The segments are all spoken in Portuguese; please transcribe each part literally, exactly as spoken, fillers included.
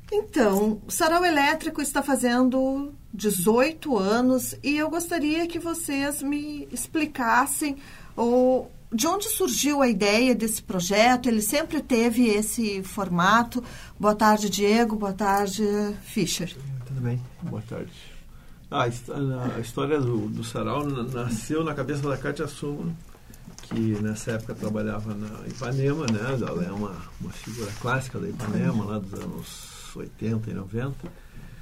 Então, o Sarau Elétrico está fazendo dezoito anos e eu gostaria que vocês me explicassem ou, de onde surgiu a ideia desse projeto. Ele sempre teve esse formato. Boa tarde, Diego. Boa tarde, Fischer. Tudo bem? Boa tarde. Ah, a história do, do Sarau nasceu na cabeça da Kátia Suman, que nessa época trabalhava na Ipanema, né? Ela é uma, uma figura clássica da Ipanema, lá dos anos oitenta e noventa.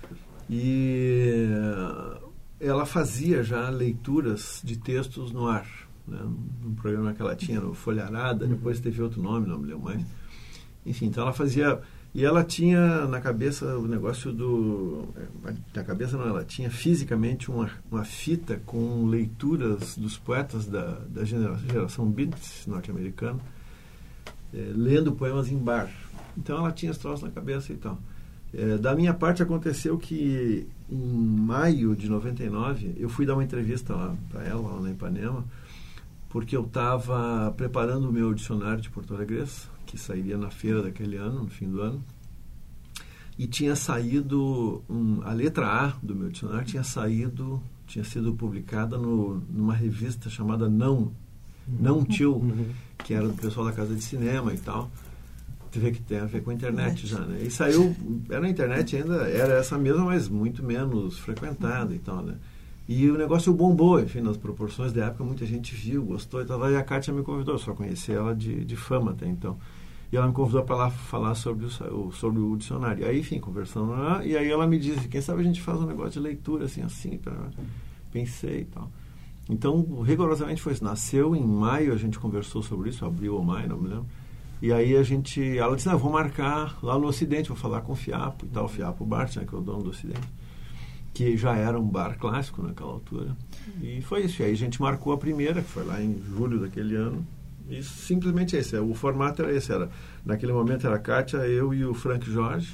E ela fazia já leituras de textos no ar, né? Um programa que ela tinha no Folharada, depois teve outro nome, não me lembro mais. Enfim, então ela fazia... E ela tinha na cabeça o negócio do... Na cabeça não, ela tinha fisicamente uma, uma fita com leituras dos poetas da, da geração, geração Beat norte-americana, é, lendo poemas em bar. Então ela tinha os troços na cabeça e tal. É, da minha parte aconteceu que em maio de noventa e nove eu fui dar uma entrevista lá para ela, lá na Ipanema, porque eu estava preparando o meu dicionário de português, que sairia na feira daquele ano, no fim do ano, e tinha saído, um, a letra A do meu dicionário tinha saído, tinha sido publicada no, numa revista chamada Não, Não Tio, uhum. que era do pessoal da Casa de Cinema e tal. Tu vê que tem a ver com a internet já, né? E saiu, era a internet ainda, era essa mesma, mas muito menos frequentada e tal, né? E o negócio bombou, enfim, nas proporções da época, muita gente viu, gostou e tal. E a Kátia me convidou, eu só conhecia ela de, de fama até então. E ela me convidou para lá falar sobre o, sobre o dicionário. E aí, enfim, conversando lá, e aí ela me disse, quem sabe a gente faz um negócio de leitura, assim, assim, pra... pensei e tal. Então, rigorosamente foi isso. Nasceu em maio, a gente conversou sobre isso, abril ou maio, não me lembro. E aí a gente, ela disse, não, vou marcar lá no Ocidente, vou falar com o Fiapo e tal, o Fiapo Bart, né, que é o dono do Ocidente, que já era um bar clássico naquela altura. E foi isso. E aí a gente marcou a primeira, que foi lá em julho daquele ano. E simplesmente esse. O formato era esse. Era, naquele momento era a Kátia, eu e o Frank Jorge.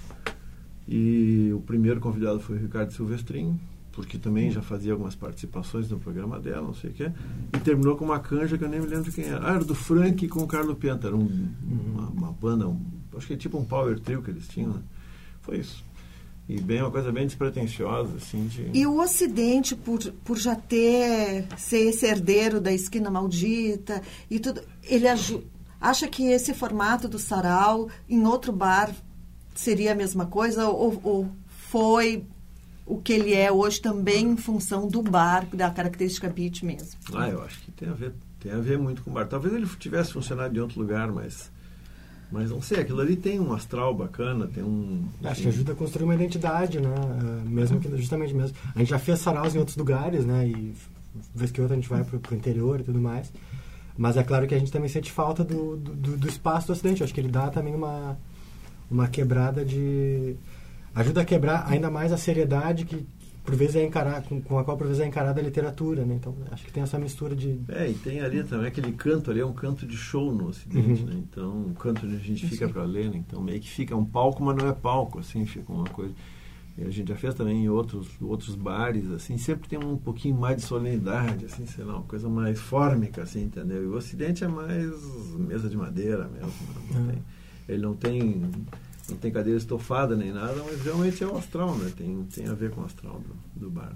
E o primeiro convidado foi o Ricardo Silvestrin, porque também já fazia algumas participações no programa dela, não sei o quê. E terminou com uma canja que eu nem me lembro de quem era. Ah, era do Frank com o Carlo Penta. Era um, uma, uma banda, um, acho que é tipo um power trio que eles tinham, né? Foi isso. E bem, uma coisa bem despretensiosa, assim, de... E o Ocidente, por, por já ter, ser esse herdeiro da Esquina Maldita e tudo, ele aju- acha que esse formato do Sarau em outro bar seria a mesma coisa? Ou, ou foi o que ele é hoje também em função do bar, da característica beat mesmo? Ah, eu acho que tem a ver, tem a ver muito com o bar. Talvez ele tivesse funcionado em outro lugar, mas... Mas não sei, aquilo ali tem um astral bacana, tem um... Acho que ajuda a construir uma identidade, né? Mesmo que, justamente mesmo. A gente já fez saraus em outros lugares, né? E vez que outra a gente vai pro, pro interior e tudo mais. Mas é claro que a gente também sente falta do, do, do espaço do Ocidente. Acho que ele dá também uma, uma quebrada de... Ajuda a quebrar ainda mais a seriedade que, por vezes, é encarar, com, com a qual, por vezes, é encarada a literatura, né? Então, acho que tem essa mistura de... É, e tem ali também aquele canto ali, é um canto de show no Ocidente, uhum. né? Então, um canto onde a gente fica para ler, né? Então, meio que fica um palco, mas não é palco, assim, fica uma coisa... E a gente já fez também em outros, outros bares, assim, sempre tem um pouquinho mais de solenidade, assim, sei lá, uma coisa mais fórmica, assim, entendeu? E o Ocidente é mais mesa de madeira mesmo, não uhum. tem, ele não tem... Não tem cadeira estofada nem nada, mas realmente é o astral, né? Tem, tem a ver com o astral do, do bar. Né?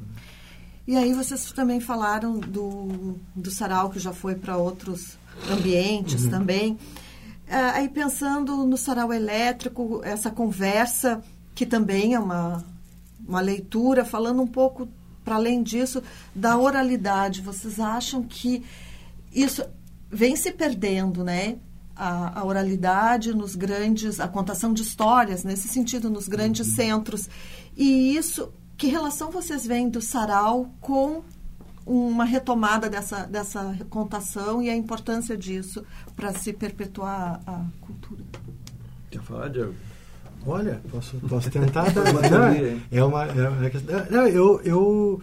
E aí vocês também falaram do, do Sarau, que já foi para outros ambientes uhum. também. Ah, aí pensando no Sarau Elétrico, essa conversa, que também é uma, uma leitura, falando um pouco, para além disso, da oralidade. Vocês acham que isso vem se perdendo, né? A, a oralidade nos grandes, a contação de histórias, nesse sentido, nos grandes uhum. centros. E isso, que relação vocês veem do Sarau com uma retomada dessa, dessa contação e a importância disso para se perpetuar a cultura? Quer falar, Diego? Olha, posso, posso tentar. Não, é uma, é uma não, eu, eu,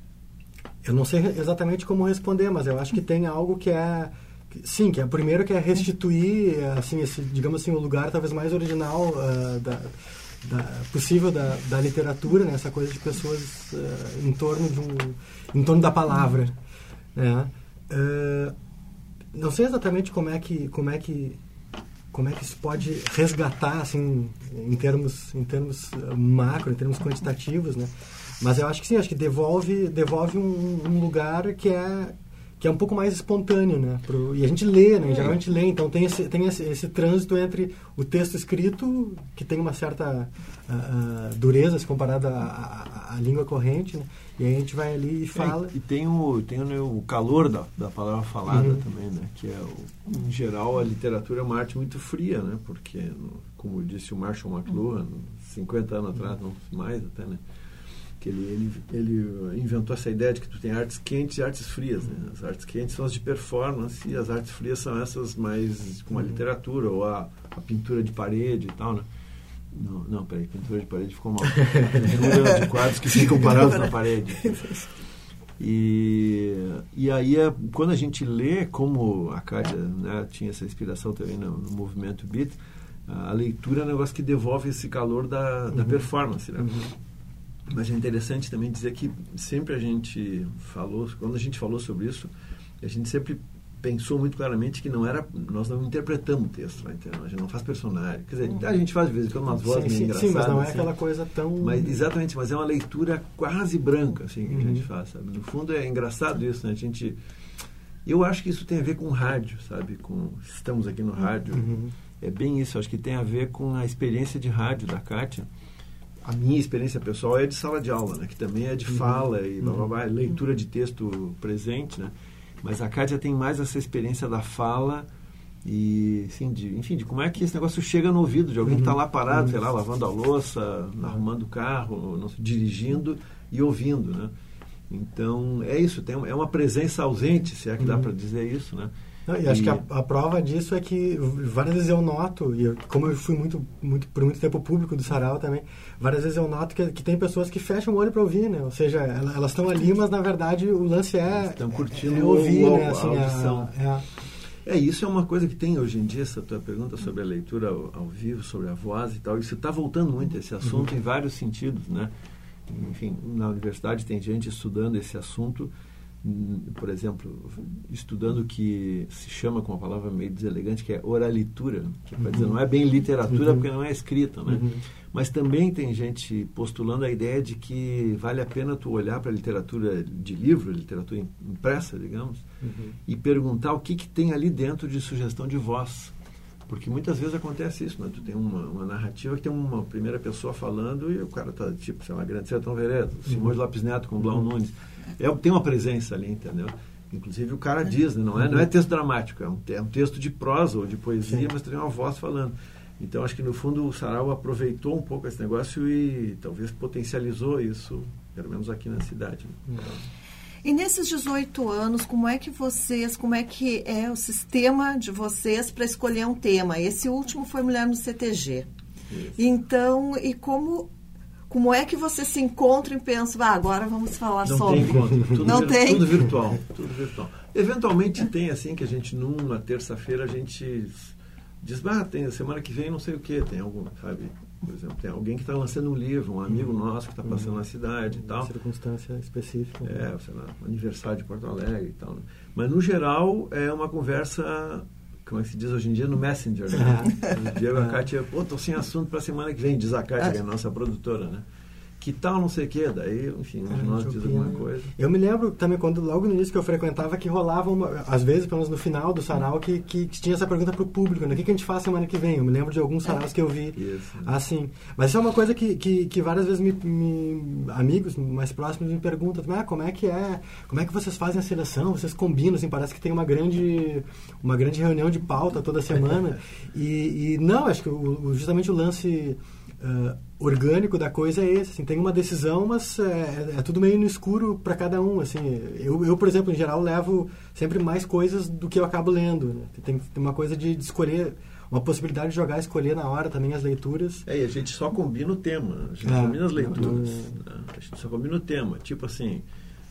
eu não sei exatamente como responder, mas eu acho que tem algo que é... Sim, que é primeiro que é restituir, assim, esse, digamos assim, o lugar talvez mais original uh, da, da, possível da, da literatura, né? Essa coisa de pessoas uh, em torno de um, em torno da palavra, né? Uh, não sei exatamente como é que como é que como é que isso pode resgatar, assim, em termos, em termos macro, em termos quantitativos, né? Mas eu acho que sim, acho que devolve, devolve um, um lugar que é, que é um pouco mais espontâneo, né? Pro, e a gente lê, né? Em geral a gente lê, então tem esse, tem esse, esse trânsito entre o texto escrito, que tem uma certa uh, uh, dureza se comparado à, à, à língua corrente, né? E aí a gente vai ali e fala... É, e tem o, tem o calor da, da palavra falada uhum. também, né? Que é, o, em geral, a literatura é uma arte muito fria, né? Porque, no, como disse o Marshall McLuhan, cinquenta anos atrás, não mais até, né? Que ele, ele, ele inventou essa ideia de que tu tem artes quentes e artes frias, né? As artes quentes são as de performance e as artes frias são essas mais como a literatura ou a, a pintura de parede e tal, né? Não, não, peraí, pintura de parede ficou mal. Pintura de quadros que ficam parados na parede. E, e aí, quando a gente lê, como a Kátia, né, tinha essa inspiração também no, no movimento beat, a leitura é um negócio que devolve esse calor da, uhum. da performance, né? Uhum. Mas é interessante também dizer que sempre a gente falou, quando a gente falou sobre isso, a gente sempre pensou muito claramente que não era, nós não interpretamos o texto, né? Então, a gente não faz personagem. Quer dizer, a gente faz de vez em quando umas vozes meio engraçadas. Sim, mas não é assim, aquela coisa tão... Mas, exatamente, mas é uma leitura quase branca, assim, que uhum. a gente faz, sabe? No fundo é engraçado isso, né? A gente... Eu acho que isso tem a ver com rádio, sabe? Com, estamos aqui no rádio. Uhum. É bem isso, acho que tem a ver com a experiência de rádio da Kátia. A minha experiência pessoal é de sala de aula, né? Que também é de uhum. fala e blá, blá, blá, leitura de texto presente, né? Mas a Kátia tem mais essa experiência da fala e, assim, de, enfim, de como é que esse negócio chega no ouvido de alguém uhum. que está lá parado, uhum. sei lá, lavando a louça, arrumando o carro, não, dirigindo e ouvindo, né? Então, é isso, tem, é uma presença ausente, se é que dá uhum. para dizer isso, né? Não, e acho e... que a, a prova disso é que várias vezes eu noto, e eu, como eu fui muito, muito, por muito tempo público do Sarau também, várias vezes eu noto que, que tem pessoas que fecham o olho para ouvir, né? Ou seja, elas estão ali, mas na verdade o lance é... Estão curtindo é ouvir, o, né? Assim, a audição. A, é, é, isso é uma coisa que tem hoje em dia, essa tua pergunta sobre a leitura ao, ao vivo, sobre a voz e tal, isso está voltando muito, esse assunto, uhum. em vários sentidos, né? Enfim, na universidade tem gente estudando esse assunto, por exemplo, estudando o que se chama com uma palavra meio deselegante, que é oralitura, que uhum. dizer, não é bem literatura, uhum. porque não é escrita, né? Uhum. Mas também tem gente postulando a ideia de que vale a pena tu olhar para a literatura de livro, literatura impressa, digamos, uhum. e perguntar o que, que tem ali dentro de sugestão de voz. Porque muitas vezes acontece isso, né? Tu tem uma, uma narrativa que tem uma primeira pessoa falando e o cara tá, tipo, sei lá, Grande Sertão Veredas, uhum. Simões Lopes Neto com Blau uhum. Nunes. É, tem uma presença ali, entendeu? Inclusive o cara diz, né? não, é, não é texto dramático, é um, é um texto de prosa ou de poesia, Sim. mas tem uma voz falando. Então, acho que no fundo o Sarau aproveitou um pouco esse negócio e talvez potencializou isso, pelo menos aqui na cidade. Né? Então, e nesses dezoito anos, como é que vocês, como é que é o sistema de vocês para escolher um tema? Esse último foi Mulher no C T G. Isso. Então, e como, como é que vocês se encontram e pensam, ah, agora vamos falar não sobre... Tem encontro, tudo não vir, tem? Tudo virtual, tudo virtual. Eventualmente tem, assim, que a gente, numa terça-feira, a gente diz, ah, tem, semana que vem não sei o quê, tem algum, sabe... Por exemplo, tem alguém que está lançando um livro, um amigo uhum. nosso que está passando uhum. na cidade e tal. Uma circunstância específica. É, sei lá, um aniversário de Porto Alegre e tal. Né? Mas, no geral, é uma conversa, como é que se diz hoje em dia, no Messenger. Né? O Diego e a Kátia, pô, tô sem assunto para a semana que vem, diz a Kátia, que é a nossa produtora, né? Que tal, não sei o quê, daí, enfim, um de nós diz alguma coisa. Eu me lembro também, quando logo no início que eu frequentava, que rolava, uma, às vezes, pelo menos no final do sarau, que, que tinha essa pergunta para o público, né? O que, que a gente faz semana que vem? Eu me lembro de alguns saraus que eu vi isso, né? Assim. Mas isso é uma coisa que, que, que várias vezes me, me, amigos mais próximos me perguntam, ah, como é que é, como é que vocês fazem a seleção? Vocês combinam, assim, parece que tem uma grande, uma grande reunião de pauta toda semana. e, e não, acho que o, justamente o lance... Uh, orgânico da coisa é esse, assim, tem uma decisão, mas é, é tudo meio no escuro para cada um, assim, eu, eu, por exemplo, em geral, levo sempre mais coisas do que eu acabo lendo, né? tem, tem uma coisa de, de escolher, uma possibilidade de jogar, escolher na hora também as leituras. É, e a gente só combina o tema, a gente é, combina as leituras, não, não... Né? A gente só combina o tema, tipo assim,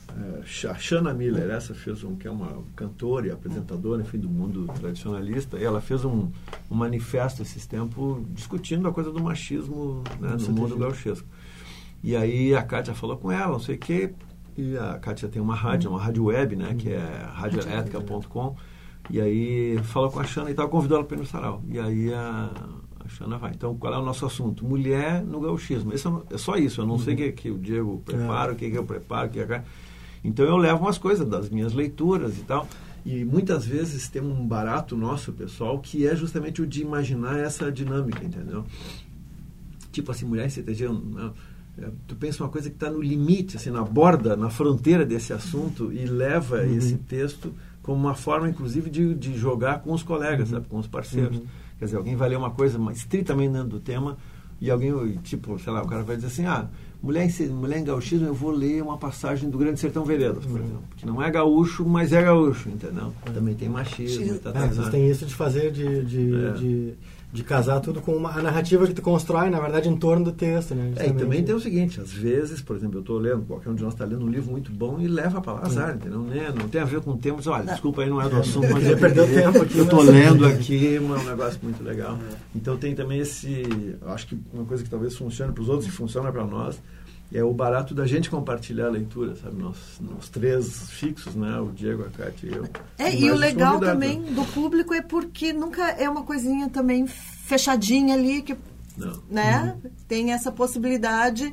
a Shanna Miller, essa fez um, que é uma cantora e apresentadora, enfim, do mundo tradicionalista, e ela fez um, um manifesto esses tempos discutindo a coisa do machismo, né, no mundo gauchesco. E aí a Kátia falou com ela, não sei o quê, e a Kátia tem uma rádio, uma rádio web, né, que é rádio elétrica ponto com, E aí falou com a Xana e tal, convidou ela para ir no sarau. E aí a, a Xana vai. Então, qual é o nosso assunto? Mulher no gauchismo. Esse é, é só isso. Eu não uhum. sei o que, que o Diego prepara, o que, que eu preparo, o que é... Então, eu levo umas coisas das minhas leituras e tal. E muitas vezes tem um barato nosso, pessoal, que é justamente o de imaginar essa dinâmica, entendeu? Tipo assim, mulher em C T G... Não, tu pensa uma coisa que está no limite, assim, na borda, na fronteira desse assunto e leva uhum. esse texto como uma forma, inclusive, de, de jogar com os colegas, uhum. sabe, com os parceiros. Uhum. Quer dizer, alguém vai ler uma coisa mais estritamente dentro do tema e alguém, tipo, sei lá, o cara vai dizer assim, ah, mulher em, mulher em gauchismo, eu vou ler uma passagem do Grande Sertão Veredas, por uhum. exemplo, que não é gaúcho, mas é gaúcho, entendeu? Uhum. Também tem machismo. E tá, é, vocês têm isso de fazer, de... de, é. de... de casar tudo com uma, a narrativa que tu constrói, na verdade, em torno do texto, né? É, e também tem o seguinte, às vezes, por exemplo, eu estou lendo, qualquer um de nós está lendo um livro muito bom e leva para lá azar, entendeu? Não, não tem a ver com o tema, diz, olha, desculpa aí, não é do assunto, mas eu perdeu tempo aqui. Eu estou lendo aqui, é um negócio muito legal. Então tem também esse, eu acho que uma coisa que talvez funcione para os outros e funciona para nós, é o barato da gente compartilhar a leitura, sabe? Nós, nós três fixos, né? O Diego, a Cátia e eu. É, e o legal também do público é porque nunca é uma coisinha também fechadinha ali, que Não. né? Uhum. Tem essa possibilidade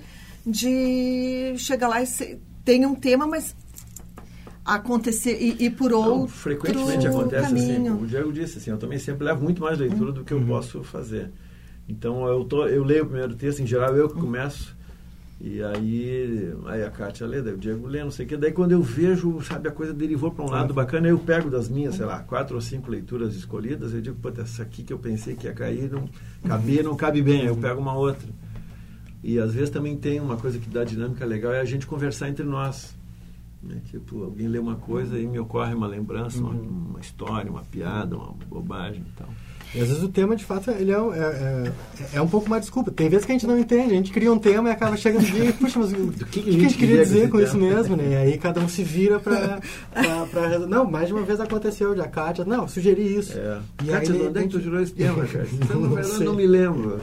de chegar lá e ser, tem um tema, mas acontecer e, e por outro Não, frequentemente acontece caminho. assim. O Diego disse assim, eu também sempre levo muito mais leitura do que eu uhum. posso fazer. Então, eu, tô, eu leio o primeiro texto, em geral, eu que começo. E aí, aí a Cátia lê, daí o Diego lê, não sei o que. Daí quando eu vejo, sabe, a coisa derivou para um lado bacana, eu pego das minhas, sei lá, quatro ou cinco leituras escolhidas, eu digo, puta, essa aqui que eu pensei que ia cair, não caber, não cabe bem, aí eu pego uma outra. E às vezes também tem uma coisa que dá dinâmica legal, é a gente conversar entre nós. Né? Tipo, alguém lê uma coisa e me ocorre uma lembrança, uma, uma história, uma piada, uma bobagem e tal. E às vezes o tema, de fato, ele é, é, é, é um pouco mais desculpa. Tem vezes que a gente não entende, a gente cria um tema e acaba chegando um dia e, puxa, mas o que, que, que a gente queria dizer com isso mesmo, né? E aí cada um se vira pra, pra, pra... Não, mais de uma vez aconteceu, de a Cátia, não, sugeri isso. É. E Cátia, aí, onde é que tu jurou esse tema, Cátia? Então, não, na verdade, não me lembro.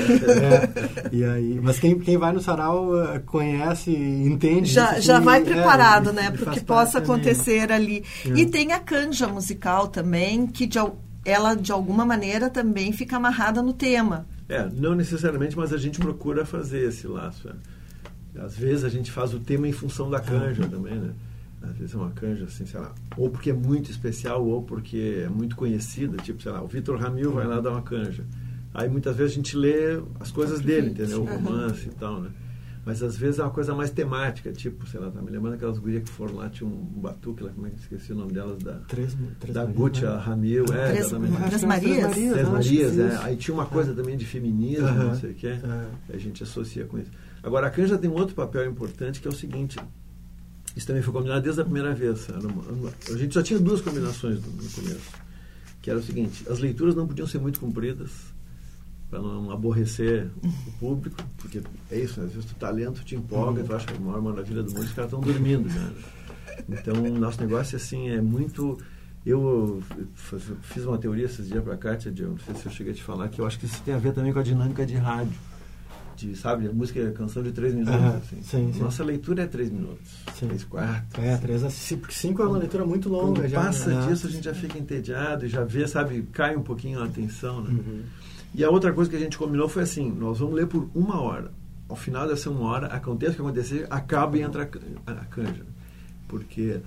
É, e aí, mas quem, quem vai no sarau uh, conhece, entende. Já, isso, já que, vai preparado, é, né? Para o que possa acontecer também ali. É. E tem a canja musical também, que de ela, de alguma maneira, também fica amarrada no tema. É, não necessariamente, mas a gente procura fazer esse laço. É. Às vezes a gente faz o tema em função da canja também, né? Às vezes é uma canja, assim, sei lá, ou porque é muito especial, ou porque é muito conhecida, tipo, sei lá, o Vitor Ramil vai lá dar uma canja. Aí muitas vezes a gente lê as coisas dele, entendeu? O romance e tal, né? Mas às vezes é uma coisa mais temática, tipo, sei lá, tá me lembrando aquelas gurias que foram lá, tinha um batuque lá, como é que eu esqueci o nome delas? Da, três, três da Gutia Ramil, é, Três, Três Marias? Três Marias, é. Aí tinha uma coisa também de feminismo, uhum. não sei o quê, uhum. a gente associa com isso. Agora, a canja tem um outro papel importante, que é o seguinte, isso também foi combinado desde a primeira vez. A gente já tinha duas combinações no começo, que era o seguinte, as leituras não podiam ser muito compridas, para não aborrecer o público, porque é isso, né? Às vezes tu tá lendo, tu te empolga, tu acha que a maior maravilha do mundo, os caras estão dormindo, né? Então, o nosso negócio, assim, é muito... Eu fiz uma teoria esses dias para a Cátia, não sei se eu cheguei a te falar, que eu acho que isso tem a ver também com a dinâmica de rádio, de, sabe, a música é canção de três minutos, uhum, assim. Sim, sim. Nossa leitura é três minutos, sim. três, quatro. É, três, porque cinco é uma leitura muito longa. Quando já, passa né? disso, a gente já fica entediado e já vê, sabe, cai um pouquinho a atenção, né? Uhum. E a outra coisa que a gente combinou foi assim, nós vamos ler por uma hora. Ao final dessa uma hora, aconteça o que acontecer, acaba e entra a canja. Porque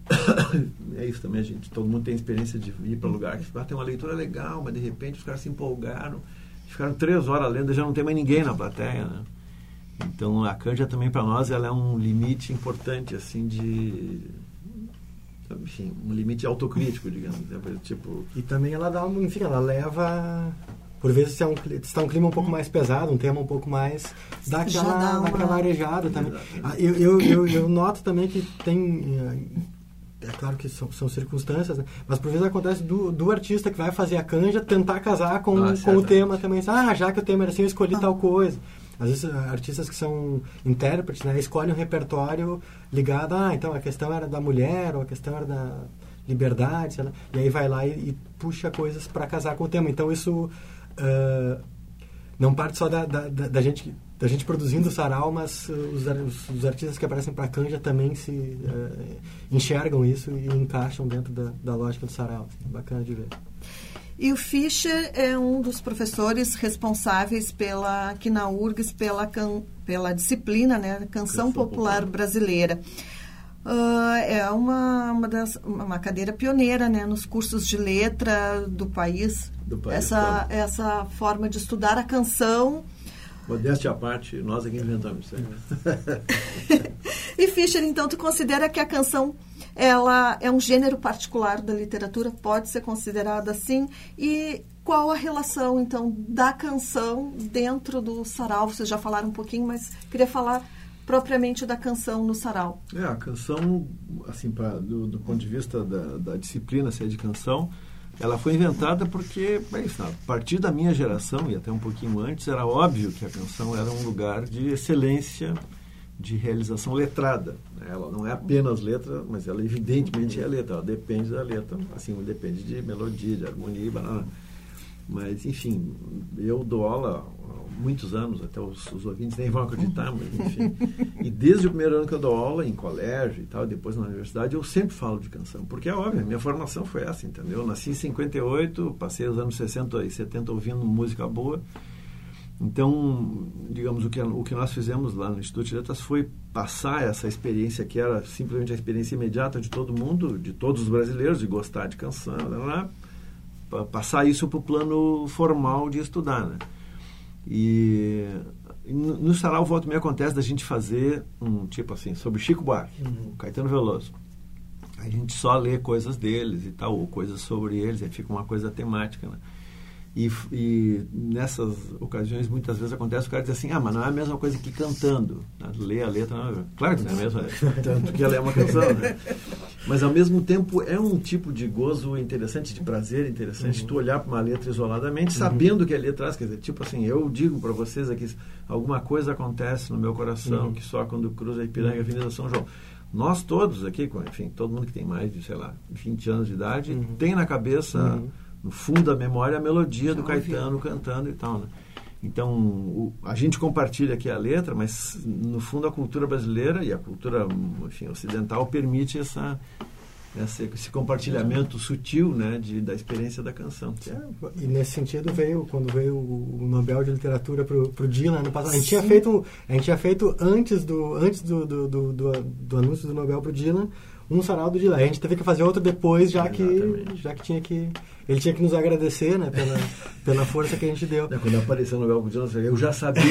é isso também, a gente, todo mundo tem experiência de ir para lugar que ah, tem uma leitura legal, mas de repente os caras se empolgaram, ficaram três horas lendo e já não tem mais ninguém na plateia, né? Então a canja também para nós ela é um limite importante, assim, de... enfim, um limite autocrítico, digamos. Tipo... E também ela dá, enfim, ela leva... Por vezes, se é um, se tá um clima um pouco mais pesado, um tema um pouco mais... Dá aquela, dá uma... aquela arejada também. Eu, eu, eu, eu noto também que tem... É claro que são, são circunstâncias, né? Mas por vezes acontece do, do artista que vai fazer a canja tentar casar com, ah, com o tema também. Ah, já que o tema era assim, eu escolhi ah. tal coisa. Às vezes, artistas que são intérpretes, né, escolhem um repertório ligado... Ah, então a questão era da mulher, ou a questão era da liberdade, sei lá. E aí vai lá e, e puxa coisas para casar com o tema. Então, isso... Uh, não parte só da, da, da, da gente da gente produzindo o sarau, mas uh, os, os, os artistas que aparecem para a canja também se uh, enxergam isso e encaixam dentro da, da lógica do sarau. Assim, bacana de ver. E o Fischer é um dos professores responsáveis pela, aqui na U R G S pela, can, pela disciplina, né, Canção, Canção Popular, Popular Brasileira. Uh, é uma, uma, das, uma cadeira pioneira, né, nos cursos de letra do país. Do país essa, essa forma de estudar a canção. Modéstia à parte, nós aqui inventamos isso aí. E Fischer, então, tu considera que a canção ela é um gênero particular da literatura, pode ser considerada assim? E qual a relação, então, da canção dentro do sarau? Vocês já falaram um pouquinho, mas queria falar propriamente da canção no sarau. É, a canção, assim, pra, do, do ponto de vista da, da disciplina, se é de canção, ela foi inventada porque, bem, a partir da minha geração, e até um pouquinho antes, era óbvio que a canção era um lugar de excelência, de realização letrada. Ela não é apenas letra, mas ela evidentemente é letra. Ela depende da letra, assim, depende de melodia, de harmonia, banana. Mas, enfim, eu dou aula há muitos anos, até os, os ouvintes nem vão acreditar, mas, enfim. E desde o primeiro ano que eu dou aula, em colégio e tal, depois na universidade, eu sempre falo de canção. Porque é óbvio, a minha formação foi essa, entendeu? Eu nasci em cinquenta e oito, passei os anos sessenta e setenta ouvindo música boa. Então, digamos, o que, o que nós fizemos lá no Instituto de Letras foi passar essa experiência que era simplesmente a experiência imediata de todo mundo, de todos os brasileiros, de gostar de canção, lá, lá, passar isso para o plano formal de estudar, né? E no, no sarau, volta e meia acontece da gente fazer um tipo assim, sobre Chico Buarque, uhum. Caetano Veloso. A gente só lê coisas deles e tal, ou coisas sobre eles, aí fica uma coisa temática, né? E, e nessas ocasiões, muitas vezes acontece o cara diz assim, ah, mas não é a mesma coisa que cantando, né? Ler a letra, não é... Claro que não é mesmo, tanto que ela é uma canção, né? Mas ao mesmo tempo é um tipo de gozo interessante, de prazer interessante, uhum. Tu olhar para uma letra isoladamente, sabendo o uhum. que a letra traz, quer dizer, tipo assim, eu digo para vocês aqui, alguma coisa acontece no meu coração, uhum. que só quando cruza a Ipiranga e a Avenida São João. Nós todos aqui, enfim, todo mundo que tem mais de, sei lá, vinte anos de idade, uhum. tem na cabeça... Uhum. No fundo da memória, a melodia do Caetano cantando e tal, né? Então, o, a gente compartilha aqui a letra, mas, no fundo, a cultura brasileira e a cultura, enfim, ocidental permite essa, essa, esse compartilhamento sutil, né, de, da experiência da canção. É, e, nesse sentido, veio, quando veio o Nobel de Literatura para o Dylan, ano passado, a gente tinha feito, a gente tinha feito antes do, antes do, do, do, do, do anúncio do Nobel para o Dylan, um sarau do Dylan. A gente teve que fazer outro depois, já que, já que tinha que... Ele tinha que nos agradecer, né, pela, pela força que a gente deu. Quando apareceu o Nobel pro Dylan, eu já sabia.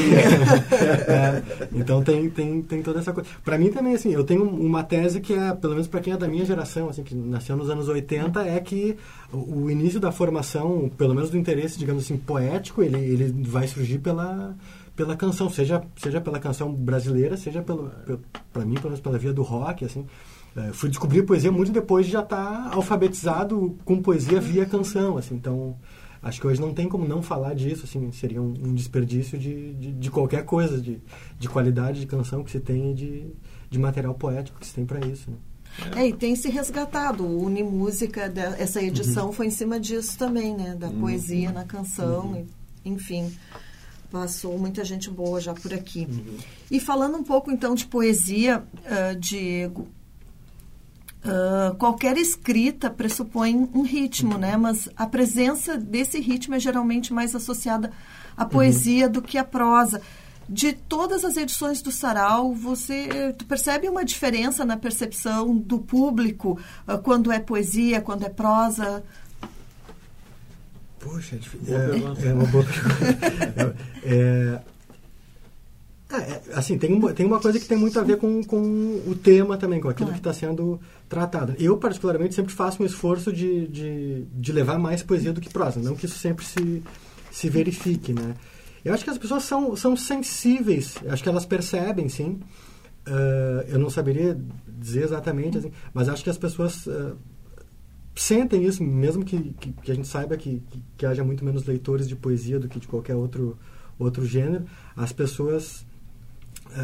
É, então tem, tem, tem toda essa coisa. Para mim também, assim, eu tenho uma tese que é, pelo menos para quem é da minha geração, assim, que nasceu nos anos oitenta, é que o, o início da formação, pelo menos do interesse, digamos assim, poético, ele, ele vai surgir pela, pela canção, seja, seja pela canção brasileira, seja pelo, para mim, pelo menos pela via do rock, assim. Uh, fui descobrir poesia muito depois de já estar alfabetizado com poesia via canção, assim, então acho que hoje não tem como não falar disso, assim, seria um, um desperdício de, de, de qualquer coisa, de, de qualidade de canção que se tem e de, de material poético que se tem para isso, né? É, e tem se resgatado, o Unimúsica, essa edição uhum. foi em cima disso também, né, da uhum. poesia na canção, uhum. e, enfim, passou muita gente boa já por aqui. Uhum. E falando um pouco então de poesia, uh, Diego, Uh, qualquer escrita pressupõe um ritmo, uhum. né? Mas a presença desse ritmo é geralmente mais associada à poesia uhum. do que à prosa. De todas as edições do sarau, você tu percebe uma diferença na percepção do público uh, quando é poesia, quando é prosa? Poxa, é difícil. É, é uma boa pergunta. é... Ah, é, assim, tem, um, tem uma coisa que tem muito a ver com, com o tema também, com aquilo que está sendo tratado. Eu, particularmente, sempre faço um esforço de, de, de levar mais poesia do que prosa, não que isso sempre se, se verifique, né? Eu acho que as pessoas são, são sensíveis, acho que elas percebem, sim. Uh, eu não saberia dizer exatamente, assim, mas acho que as pessoas uh, sentem isso, mesmo que, que, que a gente saiba que, que, que haja muito menos leitores de poesia do que de qualquer outro, outro gênero, as pessoas...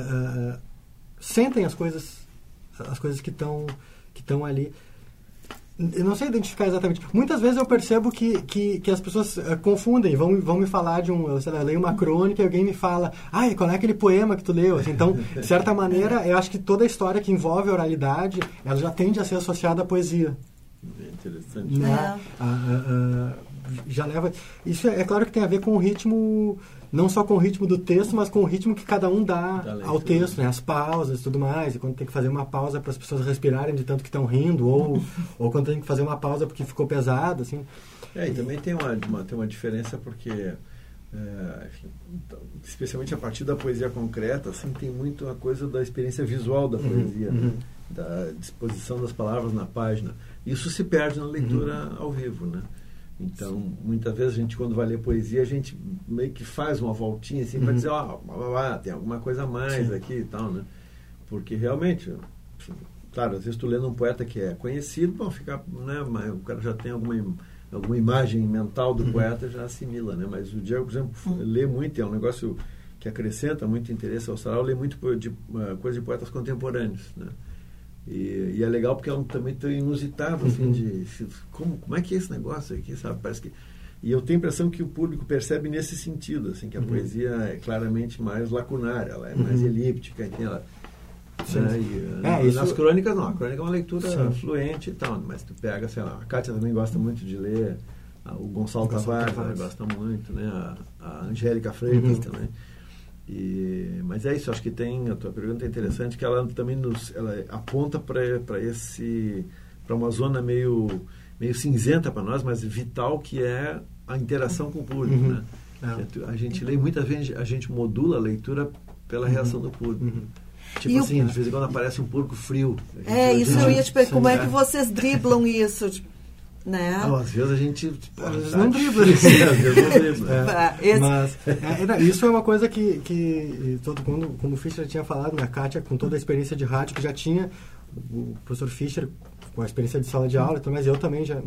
Uh, sentem as coisas as coisas que estão que estão ali. eu não sei identificar exatamente. Muitas vezes eu percebo que, que, que as pessoas uh, confundem, vão, vão me falar de um... Eu, sei lá, eu leio uma crônica e alguém me fala, ai, qual é aquele poema que tu leu? Assim, então, de certa maneira, eu acho que toda a história que envolve a oralidade, ela já tende a ser associada à poesia. É interessante. Né? É. A, a, a, já leva... Isso é, é claro que tem a ver com o ritmo... Não só com o ritmo do texto, mas com o ritmo que cada um dá Da ao texto, né? As pausas e tudo mais. E quando tem que fazer uma pausa para as pessoas respirarem de tanto que estão rindo, ou, ou quando tem que fazer uma pausa porque ficou pesado, assim. É, e também tem uma, uma, tem uma diferença porque, é, enfim, especialmente a partir da poesia concreta, assim, tem muito a coisa da experiência visual da poesia, uhum, né? Da disposição das palavras na página. Isso se perde na leitura uhum. ao vivo, né? Então, muitas vezes a gente, quando vai ler poesia, a gente meio que faz uma voltinha assim, uhum. para dizer, ó, oh, tem alguma coisa a mais Sim. aqui e tal, né? Porque realmente, assim, claro, às vezes tu lendo um poeta que é conhecido, bom, fica, né, o cara já tem alguma, alguma imagem mental do uhum. poeta, já assimila, né? Mas o Diego, por exemplo, uhum. lê muito, é um negócio que acrescenta muito interesse ao sarau, lê muito de, uh, coisa de poetas contemporâneos, né? E, e é legal porque é um, também tão inusitado, assim, uhum. de, de como, como é que é esse negócio aqui, sabe? Parece que... E eu tenho a impressão que o público percebe nesse sentido, assim, que a uhum. poesia é claramente mais lacunar, ela é mais uhum. elíptica, então ela... Sim, né? sim. E, É, nas isso... crônicas não, a crônica é uma leitura sim. fluente e tal, mas tu pega, sei lá, a Kátia também gosta muito de ler, a, o Gonçalo Tavares gosta muito, né? A, a Angélica Freitas uhum. também. E, mas é isso, acho que tem, a tua pergunta é interessante, que ela também nos, ela aponta para esse, para uma zona meio, meio cinzenta para nós, mas vital, que é a interação com o público, uhum. né? É. A gente lê, muitas vezes a gente modula a leitura pela reação do público. Uhum. Tipo e assim, o... de vez em quando aparece um público frio. É, isso eu ia te perguntar, como é que vocês driblam isso? Né? Não, às vezes a gente tipo, às vezes não dribla isso. É, às vezes não dribla. É, Esse... Mas é, isso é uma coisa que, que todo mundo, como o Fischer tinha falado, né? A Kátia, com toda a experiência de rádio que já tinha, o professor Fischer com a experiência de sala de aula, mas eu também já,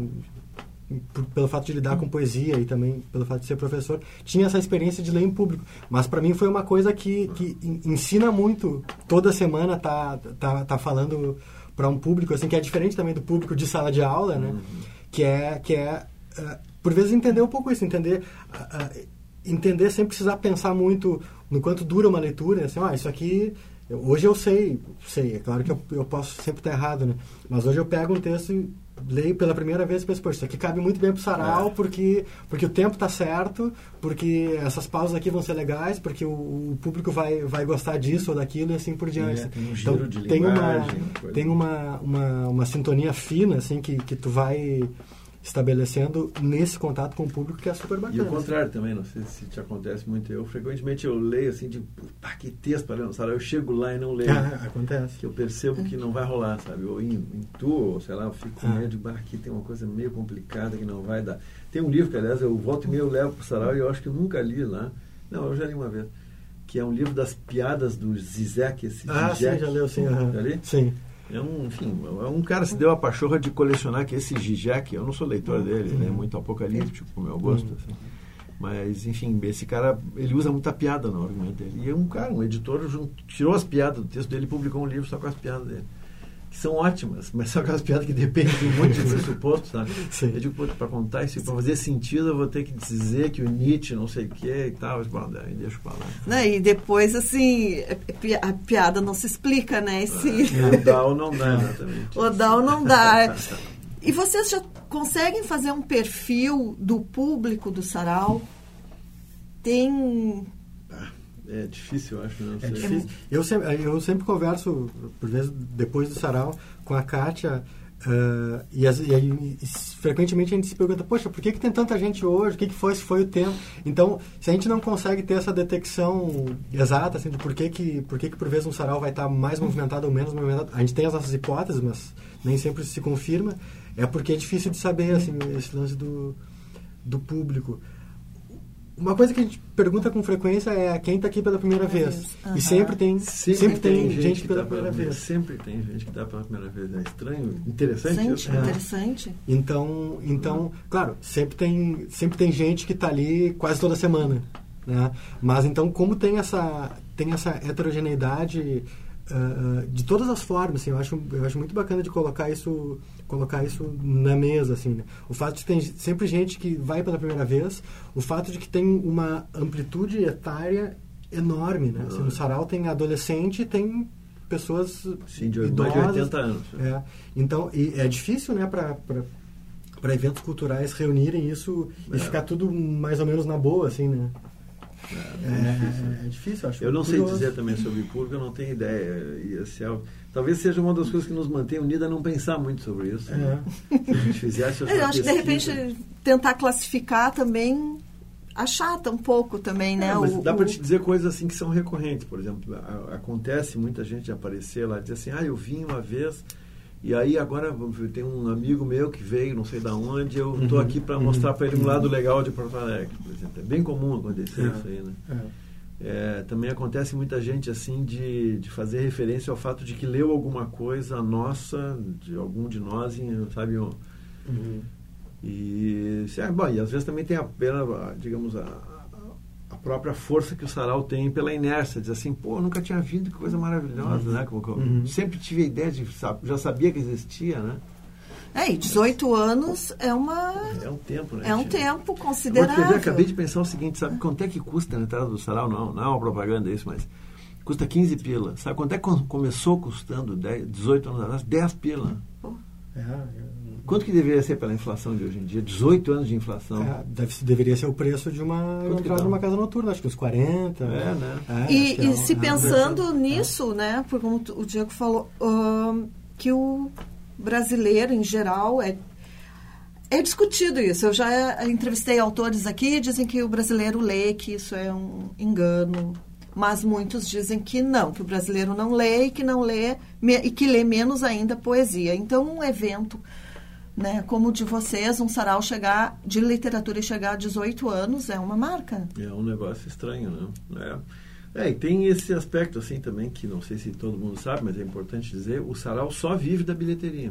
por, pelo fato de lidar com poesia e também pelo fato de ser professor, tinha essa experiência de ler em público. Mas para mim foi uma coisa que, que ensina muito. Toda semana tá, tá, tá falando para um público assim, que é diferente também do público de sala de aula, né? Uhum. Que é, que é uh, por vezes, entender um pouco isso, entender, uh, uh, entender sem precisar pensar muito no quanto dura uma leitura, assim, ah, isso aqui, eu, hoje eu sei, sei, é claro que eu, eu posso sempre estar errado, né? Mas hoje eu pego um texto e leio pela primeira vez e penso, poxa, isso aqui cabe muito bem pro sarau, é. porque, porque o tempo está certo, porque essas pausas aqui vão ser legais, porque o, o público vai, vai gostar disso ou daquilo e assim por diante. É, tem um giro então, de tem linguagem, uma, tem uma, uma, uma sintonia fina, assim, que, que tu vai estabelecendo nesse contato com o público, que é super bacana. E o contrário também, não sei se te acontece muito. Eu, frequentemente, eu leio assim, de pá, que texto para ler no sarau, eu chego lá e não leio. Ah, acontece. Que eu percebo que não vai rolar, sabe? Ou intuo, ou sei lá, eu fico com medo de, ah, aqui tem uma coisa meio complicada que não vai dar. Tem um livro que, aliás, eu volto e meio, eu levo para o sarau e eu acho que eu nunca li lá. Não, eu já li uma vez. Que é um livro das piadas do Zizek, esse Ah, Zizek. Sim, já leu, sim. Uhum. Já li? Sim. É um, enfim, é um cara que se deu a pachorra de colecionar, que esse Zizek, eu não sou leitor dele, ele é muito apocalíptico, pro meu gosto, assim. Mas, enfim, esse cara, ele usa muita piada no argumento dele. E é um cara, um editor, tirou as piadas do texto dele e publicou um livro só com as piadas dele. Que são ótimas, mas são aquelas piadas que dependem de um monte de pressupostos, sabe? Sim. Eu digo, para contar isso, para fazer sentido, eu vou ter que dizer que o Nietzsche, não sei o que e tal, mas, bom, daí deixa eu falar. Não, e depois, assim, a piada não se explica, né? Esse... Ah, ou dá ou não dá, exatamente. Ou dá ou não dá. E vocês já conseguem fazer um perfil do público do sarau? Tem... É difícil, eu acho. Não sei. É difícil. Eu sempre, eu sempre converso, por vezes, depois do sarau, com a Kátia, uh, e, as, e, e, e frequentemente a gente se pergunta, poxa, por que, que tem tanta gente hoje? O que, que foi? Se foi o tempo? Então, se a gente não consegue ter essa detecção exata, assim, de por que, que, por que, que por vezes um sarau vai estar mais movimentado ou menos movimentado, a gente tem as nossas hipóteses, mas nem sempre se confirma, é porque é difícil de saber, assim, esse lance do, do público. Uma coisa que a gente pergunta com frequência é quem está aqui pela primeira vez. vez. Uhum. E sempre tem, sempre, sempre tem, tem gente, gente pela primeira vez. Sempre tem gente que está pela primeira vez. É estranho, interessante gente, isso. É. Interessante. Então, então uhum. claro, sempre tem, sempre tem gente que está ali quase toda semana. Né? Mas então, como tem essa, tem essa heterogeneidade uh, de todas as formas, assim, eu acho, eu acho muito bacana de colocar isso, colocar isso na mesa, assim, né? O fato de ter sempre gente que vai pela primeira vez, o fato de que tem uma amplitude etária enorme, né? Assim, no sarau tem adolescente, tem pessoas Sim, de idosas, mais de oitenta anos. É. Então, e é difícil, né, para para eventos culturais reunirem isso é. e ficar tudo mais ou menos na boa, assim, né? É, é, é, difícil. é difícil, acho. Eu não curioso. sei dizer também sobre público, eu não tenho ideia. E, assim, talvez seja uma das coisas que nos mantém unidos a não pensar muito sobre isso. É. Né? Se a gente fizesse eu acho que, de repente, tentar classificar também achata um pouco também, né? É, mas o, dá o... para te dizer coisas assim que são recorrentes. Por exemplo, a, acontece muita gente aparecer lá e dizer assim, ah, eu vim uma vez e aí agora tem um amigo meu que veio, não sei de onde, eu estou uhum, aqui para uhum, mostrar para ele um lado legal de Porto Alegre, por exemplo. É bem comum acontecer é, isso aí, né? É. É, também acontece muita gente assim de, de fazer referência ao fato de que leu alguma coisa nossa, de algum de nós, em, sabe? Um, uhum. E, é, bom, e às vezes também tem a pena, digamos, a, a própria força que o sarau tem pela inércia, diz assim, pô, eu nunca tinha vindo, que coisa maravilhosa, uhum. né? Como, como, uhum. Sempre tive a ideia de, já sabia que existia, né? É, e dezoito anos é uma... É um tempo, né? É um tempo considerável. Eu acabei de pensar o seguinte, sabe quanto é que custa a entrada do sarau? Não, não é uma propaganda isso, mas custa quinze pila. Sabe quanto é que começou custando dez, dezoito anos atrás? dez pila. Pô. É, é. Quanto que deveria ser pela inflação de hoje em dia? dezoito anos de inflação. É, deve, deveria ser o preço de uma entrada numa casa noturna, acho que uns quarenta. É, né? É, e e é, se é, pensando é, nisso, né, porque como o Diego falou, um, que o brasileiro, em geral, é, é discutido isso. Eu já entrevistei autores aqui, dizem que o brasileiro lê, que isso é um engano. Mas muitos dizem que não, que o brasileiro não lê e que não lê, e que lê menos ainda poesia. Então, um evento... Né, como o de vocês, um sarau chegar de literatura e chegar a dezoito anos é uma marca. É um negócio estranho, né? É. É, e tem esse aspecto assim também, que não sei se todo mundo sabe, mas é importante dizer, o sarau só vive da bilheteria.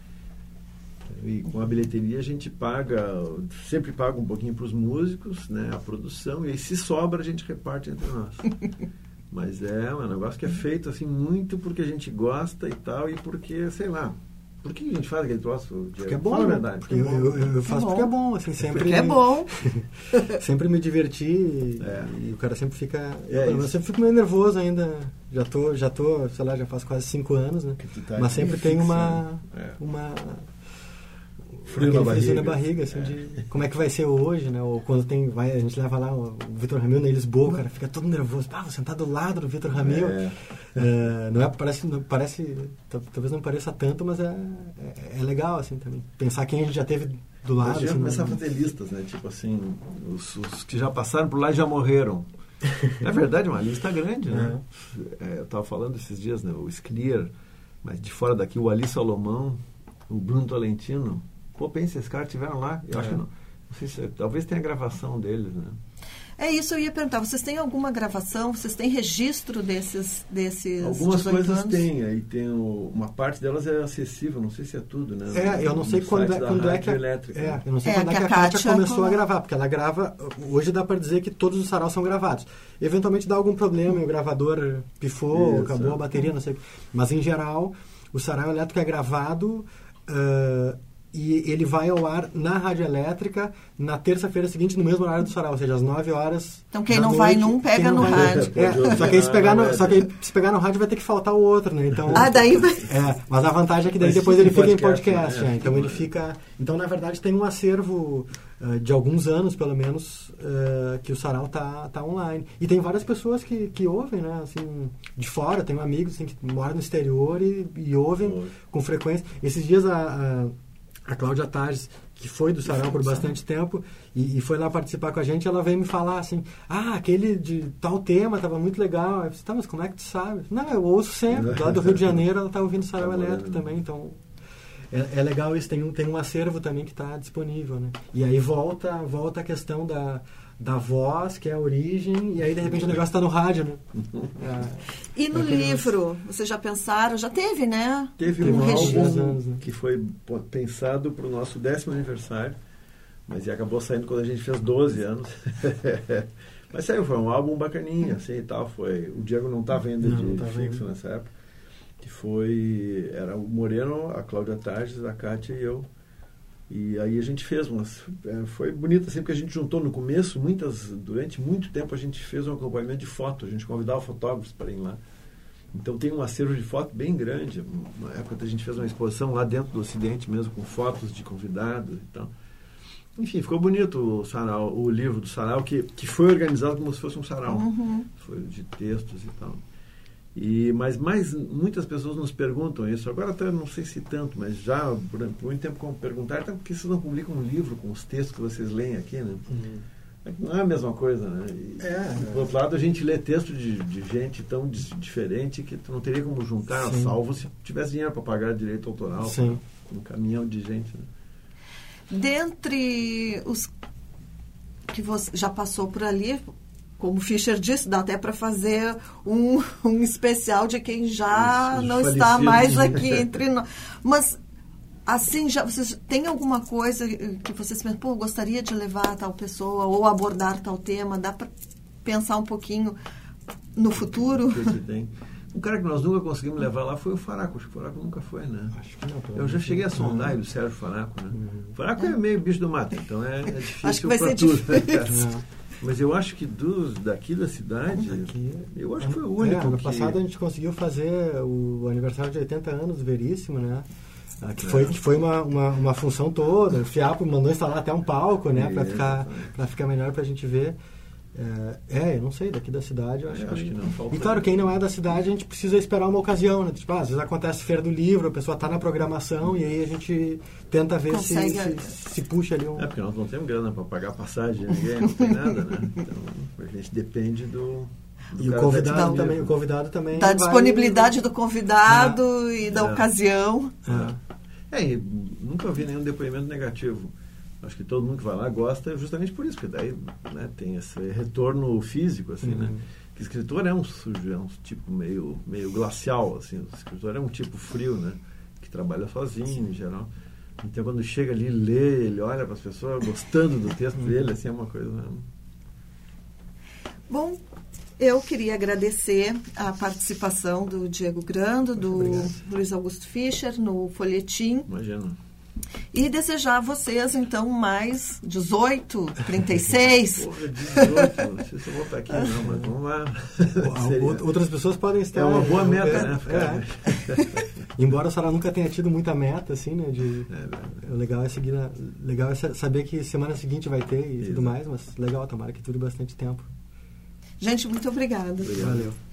E com a bilheteria a gente paga, sempre paga um pouquinho para os músicos, né, a produção, e aí se sobra a gente reparte entre nós. Mas é um negócio que é feito assim muito porque a gente gosta e tal, e porque, sei lá, por que a gente faz aquele troço? Porque é bom, Fala a verdade. Porque eu, eu, eu faço é porque é bom, assim, sempre... Porque é bom. Sempre me diverti e, é. e o cara sempre fica... É eu, eu sempre fico meio nervoso ainda. Já tô, já tô, sei lá, já faz quase cinco anos, né? Tá Mas sempre tem uma... É. uma frio na barriga, na barriga assim, é. de como é que vai ser hoje, né? Ou quando tem, vai, a gente leva lá o Vitor Ramil na Lisboa, o cara fica todo nervoso. Ah, vou sentar do lado do Vitor Ramil. É. É, não é, parece, não, parece, talvez não pareça tanto, mas é, é, é legal, assim, também. Pensar quem a gente já teve do lado. A gente assim, começar não... a fazer listas, né? Tipo assim, os, os que já passaram por lá e já morreram. É verdade, uma lista grande, né? É. É, eu estava falando esses dias, né? O Sclier, mas de fora daqui, o Ali Salomão, o Bruno Tolentino. Pô, pensa, esses caras estiveram lá. Eu é. acho que não. Não sei se, talvez tenha gravação deles, né? É isso, eu ia perguntar. Vocês têm alguma gravação? Vocês têm registro desses desses Algumas coisas anos? tem. Aí tem o, uma parte delas é acessível. Não sei se é tudo, né? É, eu não sei no quando é, quando é que a, elétrica. É, eu não sei é, quando que é que a, a Kátia, Kátia começou com... a gravar, porque ela grava. Hoje dá para dizer que todos os saraus são gravados. Eventualmente dá algum problema, o gravador pifou, isso, acabou é. a bateria, não sei. Mas em geral, o sarau elétrico é gravado. Uh, E ele vai ao ar na Rádio Elétrica na terça-feira seguinte, no mesmo horário do sarau, ou seja, às nove horas. Então quem não noite, vai num, pega no rádio. É, só que aí se pegar no, só que aí, se pegar no rádio vai ter que faltar o outro, né? Então, ah, daí vai... É, mas a vantagem é que daí mas depois ele fica podcast, em podcast. Né? É, então ele fica... Então, na verdade, tem um acervo uh, de alguns anos, pelo menos, uh, que o sarau tá, tá online. E tem várias pessoas que, que ouvem, né? Assim, de fora, tenho amigos assim, que moram no exterior e, e ouvem Oi. com frequência. Esses dias a... a A Cláudia Tages, que foi do sarau por bastante tempo e, e foi lá participar com a gente, ela veio me falar assim, ah, aquele de tal tema estava muito legal. Eu disse, tá, mas como é que tu sabe? Não, eu ouço sempre. Lá do Rio de Janeiro ela está ouvindo sarau tá elétrico bom, também, então é, é legal isso. Tem um, tem um acervo também que está disponível, né? E aí volta, volta a questão da, da voz, que é a origem, e aí de repente o negócio está no rádio, né? É, e no é livro, vocês já pensaram? Já teve, né? Teve um, um álbum anos, né? que foi pensado para o nosso décimo aniversário, mas acabou saindo quando a gente fez doze anos. Mas saiu, foi um álbum bacaninha, assim e tal. Foi, o Diego não estava ainda não, de, não tá de fixo vendo. nessa época. que foi... Era o Moreno, a Cláudia Targes, a Kátia e eu. E aí a gente fez umas... Foi bonito, assim, porque a gente juntou no começo, muitas, durante muito tempo a gente fez um acompanhamento de foto, a gente convidava fotógrafos para ir lá. Então tem um acervo de foto bem grande. Na época a gente fez uma exposição lá dentro do Ocidente mesmo, com fotos de convidados e tal. Enfim, ficou bonito o sarau, o livro do sarau, que, que foi organizado como se fosse um sarau. Uhum. Foi de textos e tal. E, mas mais, muitas pessoas nos perguntam isso. Agora até não sei se tanto, mas já por, por muito tempo como perguntaram, então, por que vocês não publicam um livro com os textos que vocês leem aqui, né? Uhum. Não é a mesma coisa, né? E, é, por outro lado, a gente lê texto de, de gente tão dis, diferente que tu não teria como juntar, Sim. salvo se tivesse dinheiro para pagar direito autoral. Sim. Um caminhão de gente, né? Dentre os que você já passou por ali, como o Fischer disse, dá até para fazer um, um especial de quem já Isso, não está mais aqui entre nós. Mas... Assim, já, vocês têm alguma coisa que vocês pensam, pô, gostaria de levar tal pessoa ou abordar tal tema? Dá para pensar um pouquinho no futuro? Um cara que nós nunca conseguimos levar lá foi o Faraco. Acho que o Faraco nunca foi, né? Acho que não. Eu já cheguei a sondar ele, o Sérgio Faraco, né? Uhum. O Faraco é. é meio bicho do mato, então é, é difícil acho que vai ser tudo. Difícil. Mas eu acho que dos, daqui da cidade, daqui, eu acho que foi o único. É, ano que... passado a gente conseguiu fazer o aniversário de oitenta anos do Veríssimo, né? Que foi, que foi uma, uma, uma função toda. O Fiapo mandou instalar até um palco, né? Para ficar, pra ficar melhor para a gente ver. É, é, eu não sei, daqui da cidade eu acho, é, que... acho que não falta. E claro, quem não é da cidade, a gente precisa esperar uma ocasião, né? Tipo, ah, às vezes acontece Feira do Livro, a pessoa está na programação e aí a gente tenta ver se, se, se puxa ali um... É, porque nós não temos grana para pagar passagem, ninguém, não tem nada, né? Então, a gente depende do... do e o convidado, também, o convidado também... Da vai... disponibilidade do convidado é. e da é. ocasião. É. É, e nunca vi nenhum depoimento negativo. Acho que todo mundo que vai lá gosta justamente por isso, porque daí, né, tem esse retorno físico, assim, uhum. né? Que o escritor é um sujo, é um tipo meio, meio glacial, assim. O escritor é um tipo frio, né? Que trabalha sozinho, em geral. Então, quando chega ali, lê, ele olha para as pessoas gostando do texto uhum. dele, assim, é uma coisa... Né? Bom, eu queria agradecer a participação do Diego Grando, do Luiz Augusto Fischer, no Folhetim. Imagina. E desejar a vocês, então, mais dezoito, trinta e seis. Porra, dezoito, não sei se eu vou estar aqui, não, mas vamos lá. Outras pessoas podem estar... É uma boa meta, é, né? É. Embora o Sarau nunca tenha tido muita meta, assim, né? De, é, é legal é seguir, na, legal é saber que semana seguinte vai ter e Isso. tudo mais, mas legal, tomara que dure bastante tempo. Gente, muito obrigada. Obrigado. Valeu.